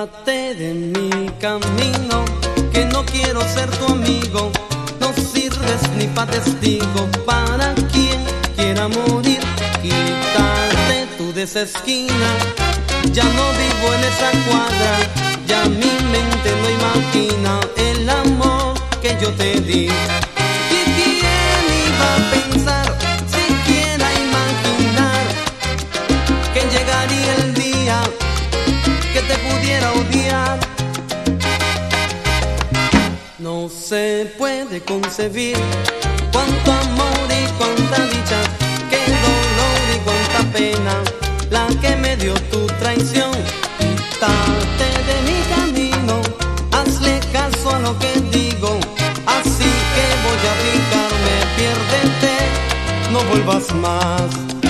Quítate de mi camino, que no quiero ser tu amigo. No sirves ni pa' testigo para quien quiera morir. Quítate tú de esa esquina, ya no vivo en esa cuadra. Ya mi mente no imagina el amor que yo te di. ¿Y quién iba a pensar, siquiera imaginar, que llegaría el día que te pudiera odiar? No se puede concebir cuánto amor y cuánta dicha, qué dolor y cuánta pena la que me dio tu traición. Quítate de mi camino, hazle caso a lo que digo, así que voy a picarme, piérdete, no vuelvas más.